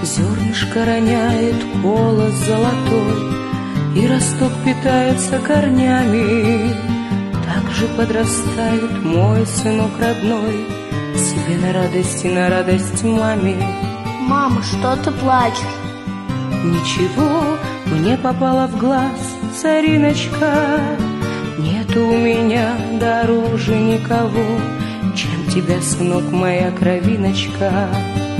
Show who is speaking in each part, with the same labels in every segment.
Speaker 1: Зернышко роняет колос золотой, и росток питается корнями. Так же подрастает мой сынок родной, себе на радость маме.
Speaker 2: Мама, что ты плачешь?
Speaker 1: Ничего, мне попало в глаз, цариночка. Нету у меня дороже никого, чем тебя, сынок, моя кровиночка.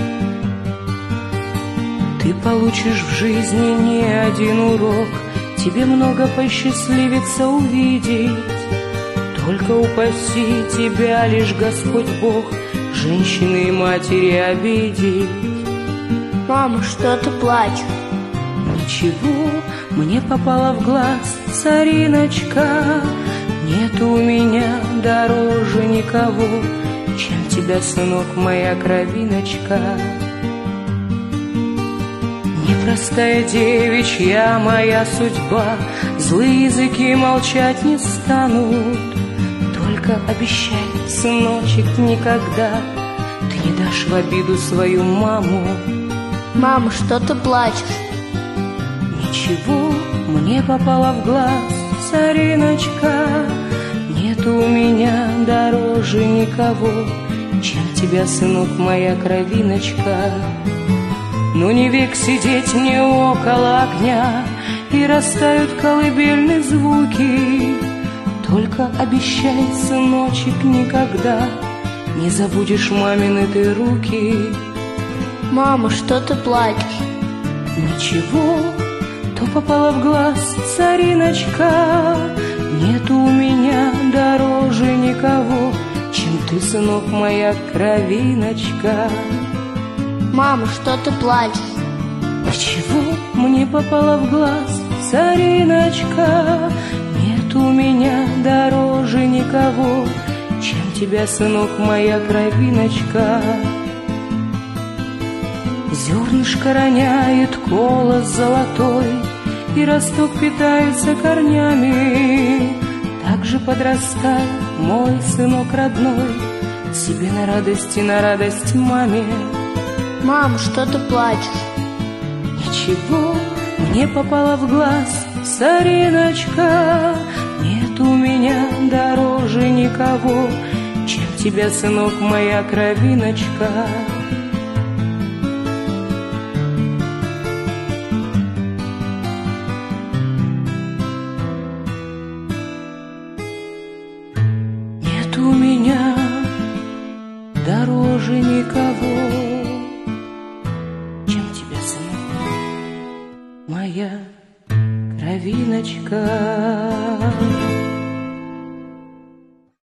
Speaker 1: Ты получишь в жизни не один урок, тебе много посчастливится увидеть. Только упаси тебя лишь Господь Бог, женщины и матери обидеть.
Speaker 2: Мама, что ты плачешь?
Speaker 1: Ничего, мне попало в глаз, цариночка. Нету у меня дороже никого, чем тебя, сынок, моя кровиночка. Непростая девичья моя судьба, злые языки молчать не станут. Только обещай, сыночек, никогда ты не дашь в обиду свою маму.
Speaker 2: Мама, что ты плачешь?
Speaker 1: Ничего, мне попало в глаз, цариночка. Нету у меня дороже никого, чем тебя, сынок, моя кровиночка. Ну не век сидеть мне около огня, и растают колыбельные звуки. Только обещай, сыночек, никогда не забудешь мамины ты руки.
Speaker 2: Мама, что ты плачешь?
Speaker 1: Ничего, то попало в глаз, цариночка. Нету у меня дороже никого, чем ты, сынок, моя кровиночка.
Speaker 2: Мама, что ты плачешь?
Speaker 1: Ничего, мне попало в глаз, цариночка. Нету у меня дороже никого, чем тебя, сынок, моя кровиночка. Зернышко роняет колос золотой, и росток питается корнями. Так же подрастает мой сынок родной, себе на радость маме.
Speaker 2: Мама, что ты плачешь?
Speaker 1: Ничего, мне попало в глаз, цариночка. Нет у меня дороже никого, чем тебя, сынок, моя кровиночка. Нет у меня дороже никого, чем тебя, сынок, моя кровиночка.